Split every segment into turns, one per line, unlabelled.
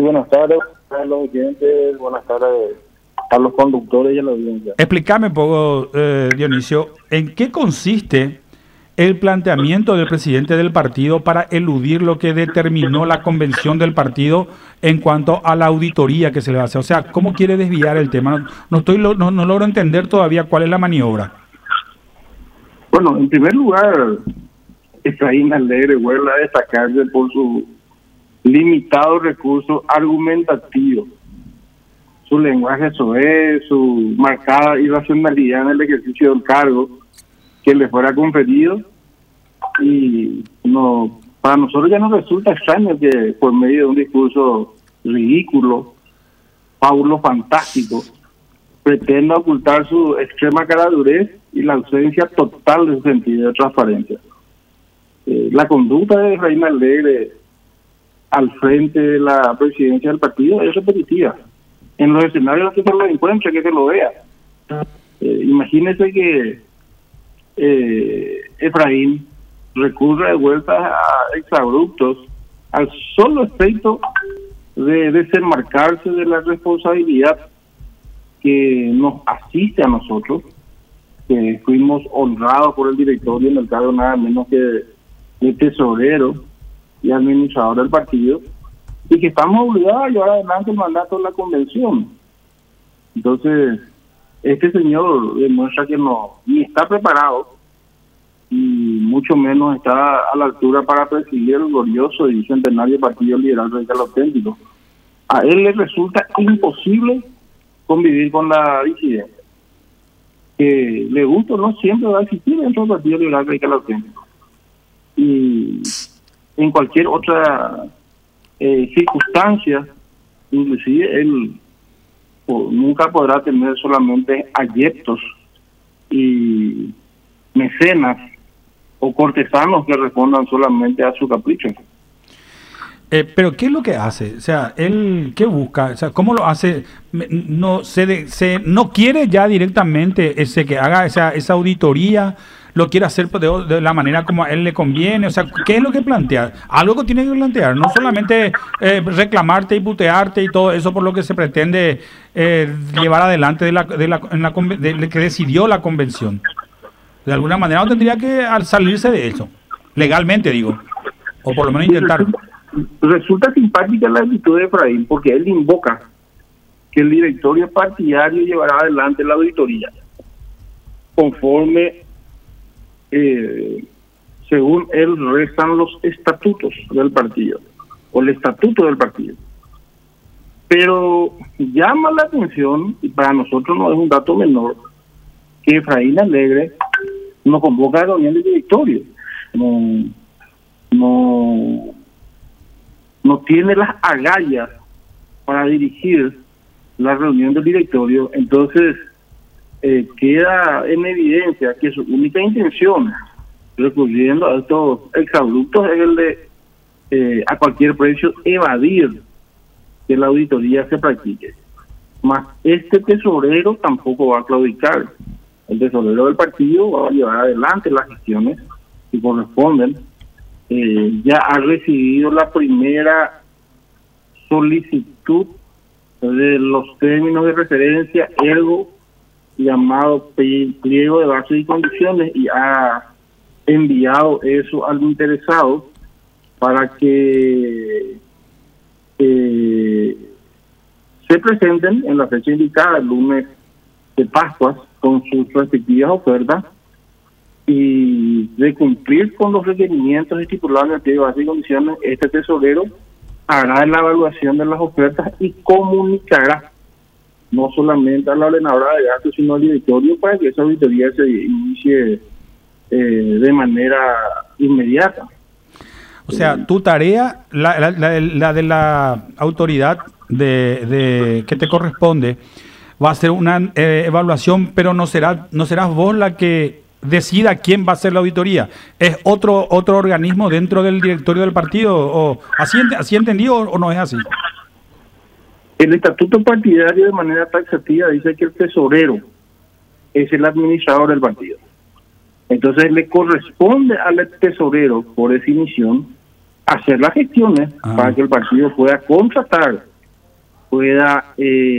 buenas tardes a los oyentes, buenas tardes a los conductores y a la audiencia.
Explícame un poco, Dionisio, ¿en qué consiste el planteamiento del presidente del partido para eludir lo que determinó la convención del partido en cuanto a la auditoría que se le hace? O sea, ¿cómo quiere desviar el tema? No logro entender todavía cuál es la maniobra.
Bueno, en primer lugar, Efraín Alegre vuelve a destacarse por su limitado recurso argumentativo, su lenguaje soez, su marcada irracionalidad en el ejercicio del cargo que le fuera conferido, y no, para nosotros ya nos resulta extraño que por medio de un discurso ridículo, fábulo fantástico, pretenda ocultar su extrema caradurez y la ausencia total de sentido de transparencia. La conducta de Efraín Alegre al frente de la presidencia del partido es repetitiva. En los escenarios que se lo encuentre, que se lo vea. Imagínese que Efraín recurre de vuelta a exabruptos al solo efecto de desenmarcarse de la responsabilidad que nos asiste a nosotros, que fuimos honrados por el directorio en el cargo nada menos que de tesorero y administrador del partido, y que estamos obligados a llevar adelante el mandato de la convención. Entonces, este señor demuestra que no ni está preparado y mucho menos está a la altura para presidir el glorioso y centenario Partido Liberal Radical Auténtico. A él le resulta imposible convivir con la disidencia, que le gusta o no siempre va a existir dentro del Partido Liberal Radical Auténtico, y en cualquier otra circunstancia, inclusive él nunca podrá tener solamente adeptos y mecenas o cortesanos que respondan solamente a su capricho.
Pero ¿qué es lo que hace? O sea, ¿él qué busca? O sea, ¿cómo lo hace? No quiere ya directamente que haga esa auditoría, lo quiere hacer de la manera como a él le conviene. O sea, ¿qué es lo que plantea? Algo que tiene que plantear, no solamente reclamarte y putearte y todo eso por lo que se pretende llevar adelante de que decidió la convención. De alguna manera no tendría que salirse de eso, legalmente digo, o por lo menos intentar.
Resulta simpática la actitud de Efraín, porque él invoca que el directorio partidario llevará adelante la auditoría conforme según él restan los estatutos del partido o el estatuto del partido. Pero llama la atención, y para nosotros no es un dato menor, que Efraín Alegre no convoca a reunión del directorio, no tiene las agallas para dirigir la reunión del directorio. Entonces queda en evidencia que su única intención, recurriendo a estos exabruptos, es el de a cualquier precio evadir que la auditoría se practique. Mas este tesorero tampoco va a claudicar. El tesorero del partido va a llevar adelante las gestiones que corresponden. Ya ha recibido la primera solicitud de los términos de referencia, ergo llamado pliego de bases y condiciones, y ha enviado eso al interesado para que se presenten en la fecha indicada, el lunes de Pascuas, con sus respectivas ofertas, y de cumplir con los requerimientos estipulados en el pliego de bases y condiciones. Este tesorero hará la evaluación de las ofertas y comunicará no solamente a la ordenadora de gastos, sino al directorio, para que esa auditoría se inicie de manera inmediata.
O sea, tu tarea, la de la autoridad que te corresponde, va a ser una evaluación, pero no serás vos la que decida quién va a hacer la auditoría. ¿Es otro organismo dentro del directorio del partido? ¿O así entendido o no es así?
El estatuto partidario de manera taxativa dice que el tesorero es el administrador del partido. Entonces le corresponde al tesorero, por definición, hacer las gestiones para que el partido pueda contratar pueda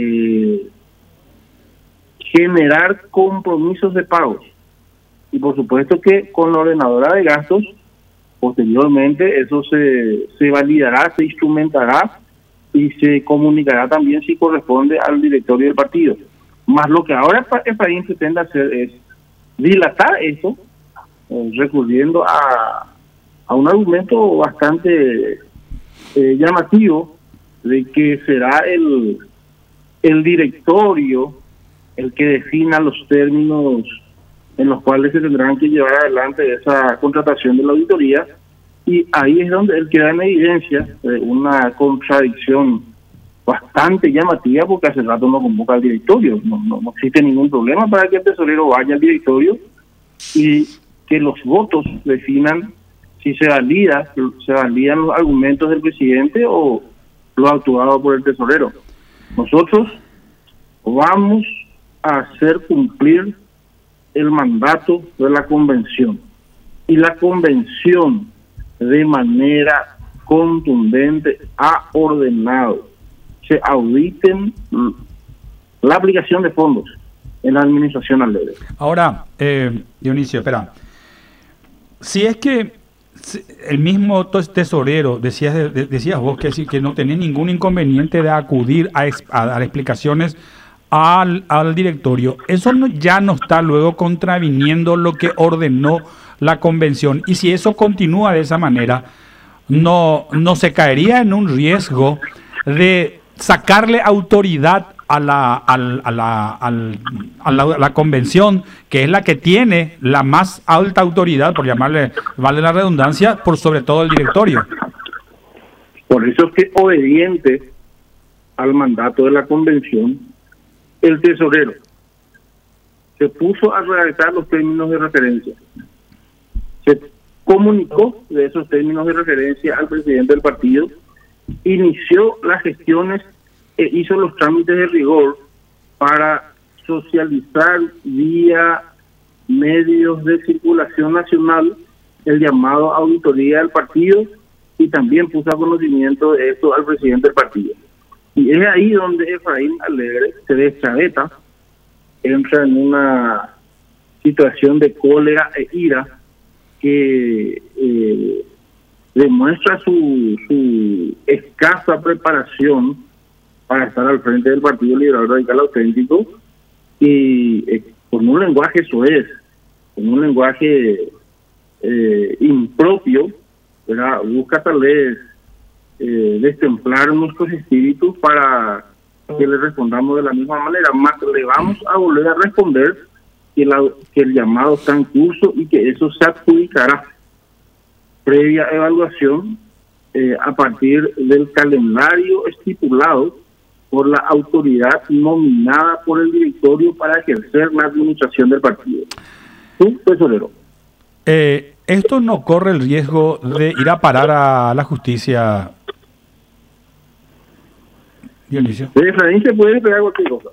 generar compromisos de pagos. Y por supuesto que con la ordenadora de gastos, posteriormente eso se validará, se instrumentará y se comunicará también si corresponde al directorio del partido. Más lo que ahora Efraín pretende hacer es dilatar eso, recurriendo a un argumento bastante llamativo de que será el directorio el que defina los términos en los cuales se tendrán que llevar adelante esa contratación de la auditoría, y ahí es donde él queda en evidencia una contradicción bastante llamativa, porque hace rato no convoca al directorio, no existe ningún problema para que el tesorero vaya al directorio y que los votos definan si se validan los argumentos del presidente o lo actuado por el tesorero. Nosotros vamos a hacer cumplir el mandato de la convención, y la convención de manera contundente ha ordenado se auditen la aplicación de fondos en la administración alegre.
Ahora, Dionisio, espera, si es que el mismo tesorero, decías vos que no tenía ningún inconveniente de acudir a dar explicaciones al directorio, eso ya no está luego contraviniendo lo que ordenó la convención, y si eso continúa de esa manera, no se caería en un riesgo de sacarle autoridad a la convención, que es la que tiene la más alta autoridad, por llamarle, vale la redundancia, por sobre todo el directorio.
Por eso es que, obediente al mandato de la convención, el tesorero se puso a redactar los términos de referencia, se comunicó de esos términos de referencia al presidente del partido, inició las gestiones e hizo los trámites de rigor para socializar vía medios de circulación nacional el llamado auditoría del partido, y también puso a conocimiento de esto al presidente del partido. Y es ahí donde Efraín Alegre se deschaveta, entra en una situación de cólera e ira que demuestra su escasa preparación para estar al frente del Partido Liberal Radical Auténtico, y con un lenguaje soez, con un lenguaje impropio, ¿verdad? Busca tal vez destemplar nuestros espíritus para que le respondamos de la misma manera. Más le vamos a volver a responder que el llamado está en curso y que eso se adjudicará previa evaluación a partir del calendario estipulado por la autoridad nominada por el directorio para ejercer la administración del partido. ¿Tú, tesorero?
¿Esto no corre el riesgo de ir a parar a la justicia, Dionisio?
De Efraín se puede esperar cualquier cosa.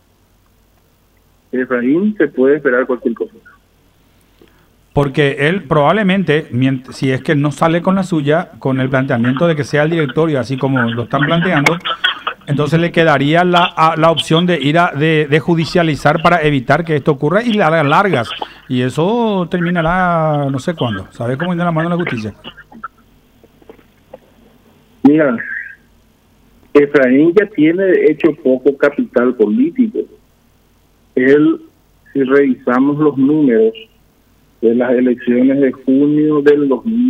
Efraín se puede esperar cualquier cosa.
Porque él probablemente, si es que no sale con la suya, con el planteamiento de que sea el directorio, así como lo están planteando, entonces le quedaría la opción de ir de judicializar para evitar que esto ocurra, y le hagan largas. Y eso terminará no sé cuándo. ¿Sabes cómo viene la mano la justicia?
Mira, Efraín ya tiene de hecho poco capital político. Él, si revisamos los números de las elecciones de junio del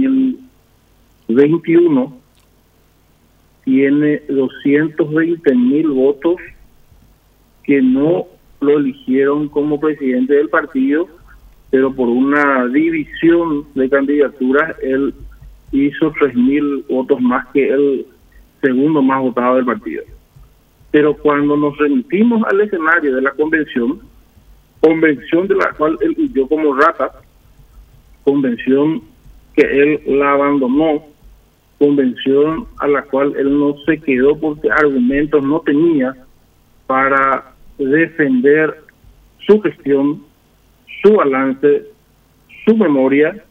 2021, tiene 220,000 votos que no lo eligieron como presidente del partido, pero por una división de candidaturas él hizo 3,000 votos más que el segundo más votado del partido. Pero cuando nos remitimos al escenario de la convención de la cual él huyó como rata, convención que él la abandonó, convención a la cual él no se quedó porque argumentos no tenía para defender su gestión, su balance, su memoria,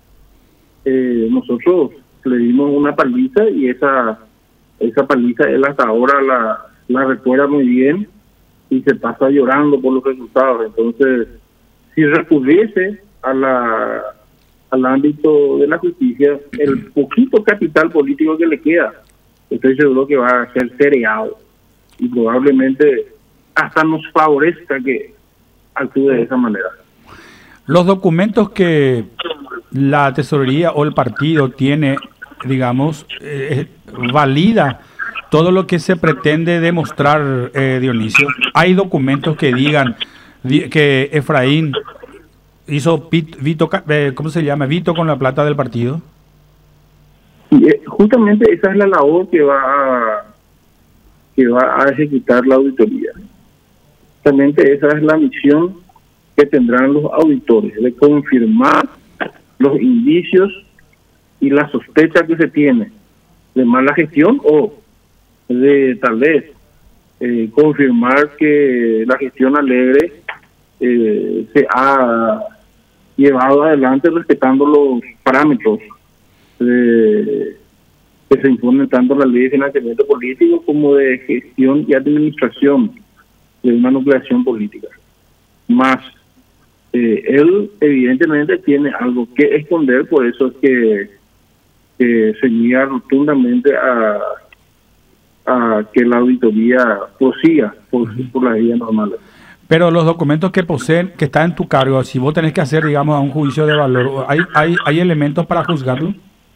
nosotros le dimos una paliza, y esa paliza él hasta ahora la recuerda muy bien y se pasa llorando por los resultados. Entonces, si recurriese al ámbito de la justicia, el poquito capital político que le queda, estoy seguro que va a ser cereado y probablemente hasta nos favorezca que actúe de esa manera.
Los documentos que la tesorería o el partido tiene, digamos, valida todo lo que se pretende demostrar, Dionisio. Hay documentos que digan que Efraín hizo Vito, ¿cómo se llama? Vito con la plata del partido.
Y justamente esa es la labor que va a ejecutar la auditoría. Justamente esa es la misión que tendrán los auditores, de confirmar los indicios y la sospecha que se tiene de mala gestión o de tal vez confirmar que la gestión Alegre se ha llevado adelante respetando los parámetros que se imponen tanto la ley de financiamiento político como de gestión y administración de una nucleación política. Más, él evidentemente tiene algo que esconder, por eso es que se niega rotundamente a que la auditoría prosiga por las vías normales.
Pero los documentos que poseen, que están en tu cargo, si vos tenés que hacer, digamos, un juicio de valor, ¿hay elementos para juzgarlo?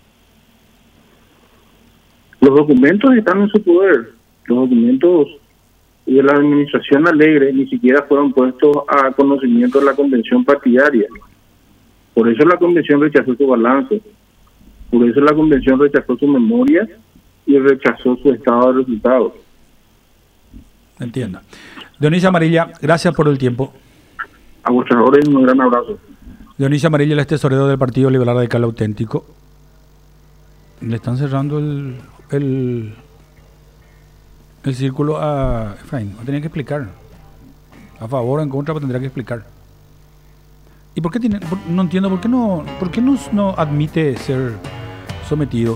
Los documentos están en su poder. Los documentos de la administración Alegre ni siquiera fueron puestos a conocimiento de la convención partidaria. Por eso la convención rechazó su balance. Por eso la convención rechazó su memoria y rechazó su estado de resultados.
Entiendo. Dionisio Amarilla, gracias por el tiempo.
A vuestras órdenes, un gran abrazo.
Dionisio Amarilla, el tesorero del Partido Liberal Radical Auténtico. Le están cerrando el círculo a Efraín. No tenía que explicar. A favor o en contra, pero tendría que explicar. ¿Y por qué no entiendo por qué no admite ser sometido?